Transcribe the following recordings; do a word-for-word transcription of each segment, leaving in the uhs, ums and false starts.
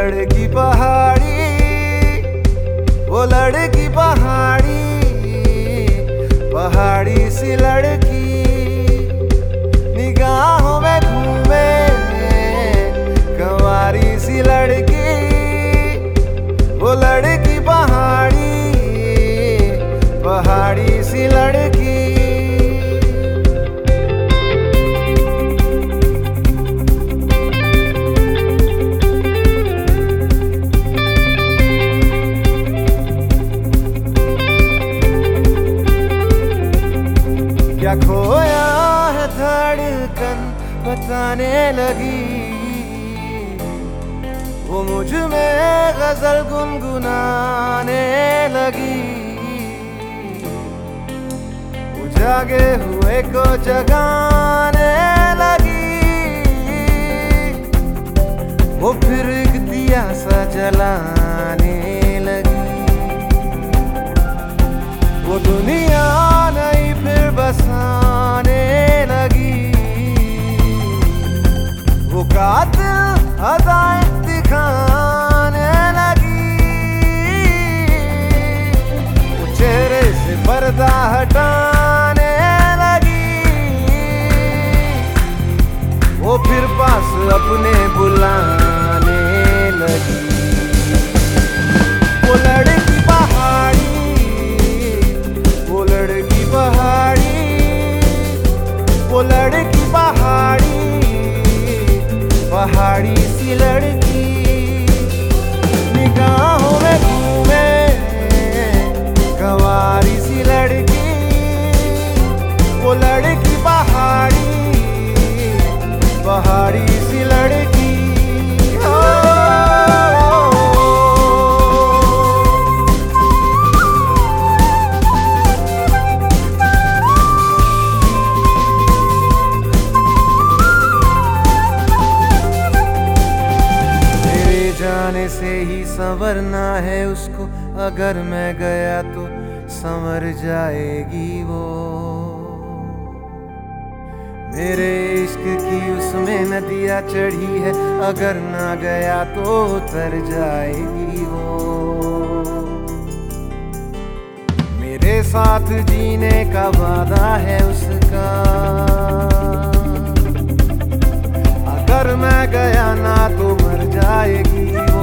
लड़की पहाड़ी, वो लड़की पहाड़ी, पहाड़ी सी लड़की निगाहों में घूमे, कंवारी सी लड़की, वो लड़की पहाड़ी, पहाड़ी सी लड़की। क्या खोया है धड़कन बताने लगी, वो मुझ में गजल गुनगुनाने लगी, वो जागे हुए को जगाने लगी, वो फिर एक दिया सा जलाने लगी, वो दुनिया नहीं फिर बसाने लगी, वो कातिल अदाएं दिखाने लगी, वो चेहरे से पर्दा हटाने लगी, वो फिर पास अपने बुलाने लगी। वो लड़की पहाड़ी, वो लड़की पहाड़ी, वो लड़की पहाड़ी, पहाड़ी सी लड़की निगाहों में घूमे, कंवारी सी लड़की, वो लड़की पहाड़ी, पहाड़ी सी लड़की। जाने से ही संवरना है उसको, अगर मैं गया तो संवर जाएगी वो, मेरे इश्क की उसमें नदियाँ चढ़ी है, अगर ना गया तो उतर जाएगी वो, मेरे साथ जीने का वादा है उसका, अगर मैं गया ना तो मर जाएगी वो,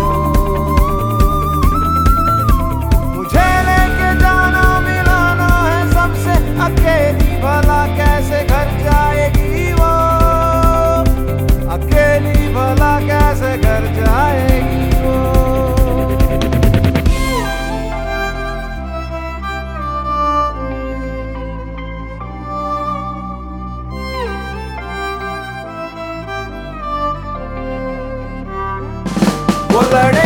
मुझे लेके जाना मिलाना है सबसे, अकेली भला कैसे घर जाएगी वो, अकेली भला कैसे घर जाएगी वो। वो लड़े